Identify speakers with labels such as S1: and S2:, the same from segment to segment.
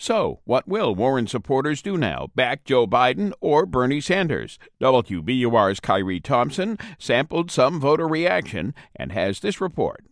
S1: So, what will Warren supporters do now? Back Joe Biden or Bernie Sanders? WBUR's Kyrie Thompson sampled some voter reaction and has this report.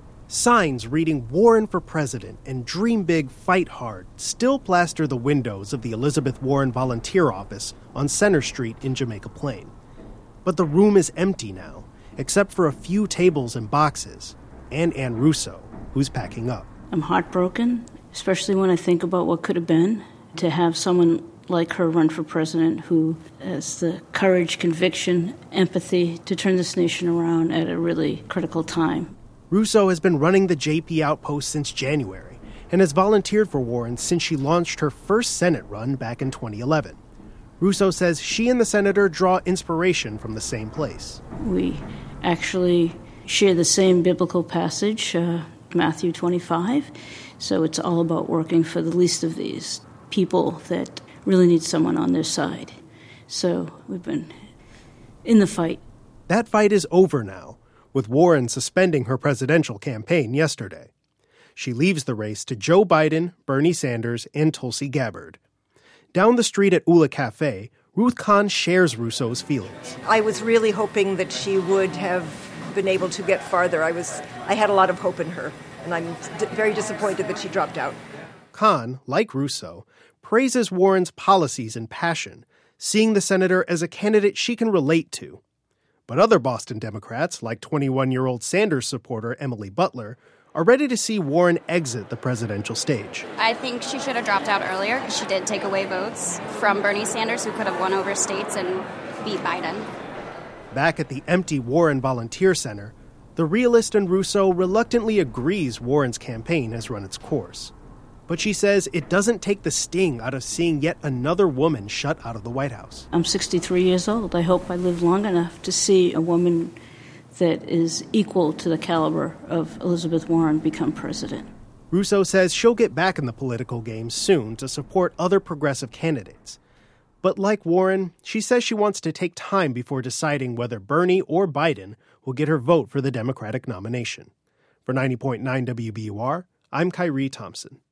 S2: Signs reading Warren for president and Dream Big, Fight Hard still plaster the windows of the Elizabeth Warren Volunteer Office on Center Street in Jamaica Plain. But the room is empty now, except for a few tables and boxes, and Ann Russo, who's packing up.
S3: I'm heartbroken, especially when I think about what could have been. To have someone like her run for president who has the courage, conviction, empathy to turn this nation around at a really critical time.
S2: Russo has been running the JP Outpost since January and has volunteered for Warren since she launched her first Senate run back in 2011. Russo says she and the senator draw inspiration from the same place.
S3: We actually share the same biblical passage, Matthew 25, so it's all about working for the least of these people that really need someone on their side. So we've been in the fight.
S2: That fight is over now, with Warren suspending her presidential campaign yesterday. She leaves the race to Joe Biden, Bernie Sanders, and Tulsi Gabbard. Down the street at Ula Cafe, Ruth Kahn shares Russo's feelings.
S4: I was really hoping that she would have been able to get farther. I had a lot of hope in her, and I'm very disappointed that she dropped out.
S2: Kahn, like Russo, praises Warren's policies and passion, seeing the senator as a candidate she can relate to. But other Boston Democrats, like 21-year-old Sanders supporter Emily Butler, are ready to see Warren exit the presidential stage.
S5: I think she should have dropped out earlier because she did take away votes from Bernie Sanders, who could have won over states and beat Biden.
S2: Back at the empty Warren Volunteer Center, the realist and Russo reluctantly agrees Warren's campaign has run its course. But she says it doesn't take the sting out of seeing yet another woman shut out of the White House.
S3: I'm 63 years old. I hope I live long enough to see a woman that is equal to the caliber of Elizabeth Warren become president.
S2: Russo says she'll get back in the political game soon to support other progressive candidates. But like Warren, she says she wants to take time before deciding whether Bernie or Biden will get her vote for the Democratic nomination. For 90.9 WBUR, I'm Kyrie Thompson.